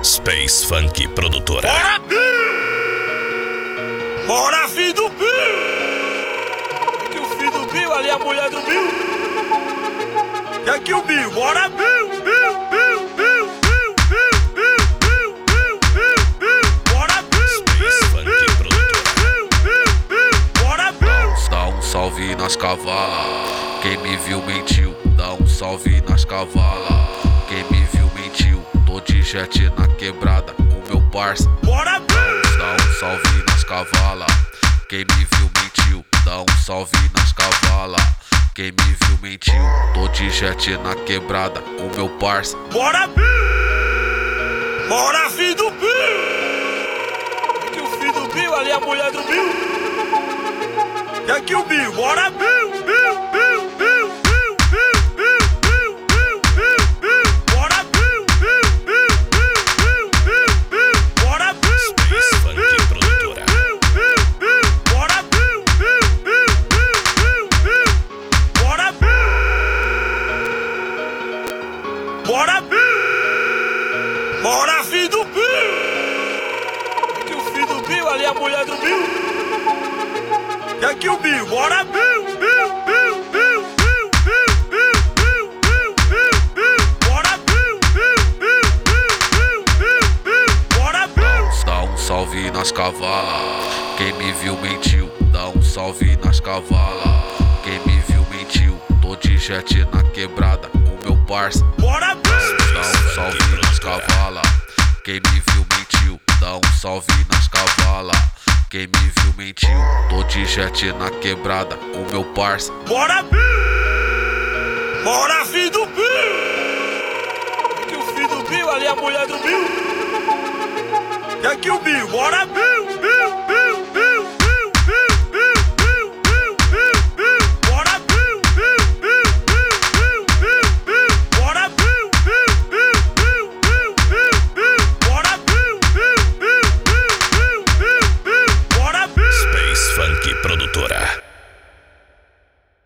Space Funk Produtora. Bora, Bill! Bora, filho do Bill! Aqui o filho do Bill, ali a mulher do Bill. E aqui o Bill, bora, Bill, Bill, Bill, Bill, Bill, Bill, Bill, Bill, Bill, Bill, Bill, bora, Bill, Space Funk Produtora. Bill, Bill, Bill, bora, Bill. Dá um salve nas cavalas. Quem me viu mentiu. Dá um salve nas cavalas. Quem me viu mentiu. Tô de jet na quebrada com meu parça. Bora, Bill. Dá um salve nas cavalas. Quem me viu mentiu. Dá um salve nas cavalas. Quem me viu mentiu. Tô de jet na quebrada com meu parça. Bora, Bill. Bora, filho do Bill. Aqui o filho do Bill, ali a mulher do Bill. E aqui o Bill, bora, Bill, Bill, Bill, Bill, Bill, Bill, Bill, Bill, Bill, Bill, Bill, bora, Bill, Bill, Bill, Bill, Bill, Bill, Bill, bora, Bill, Space Bill, Funk Bill, Produtora. Bill, Bill, Bill, bora, Bill, Bill, Bill, Bill, Bill, Bill, bora, Bill, bora, Bill, bora, filho do Bill. Aqui o filho do Bill, ali a mulher do Bill. E aqui o Bill, bora, Bill, Bill, Bill, Bill, Bill, Bill, Bill, Bill, Bill, Bill, Bill, bora, Bill, Bill, Bill, Bill, Bill, Bill, Bill, bora, Bill. Dá um salve nas cavalas. Quem me viu mentiu. Dá um salve nas cavalas. Quem me viu mentiu. Tô de jet na quebrada com meu parça. Bora, Bill. Dá um salve nas cavalas. Quem me viu mentiu. Dá um salve nas cavalas. Quem me viu mentiu. Tô de jet na quebrada com meu parça. Bora, Bill. Bora, filho do Bill. Aqui o filho do Bill, ali a mulher do Bill. E aqui o Bill, bora, Bill.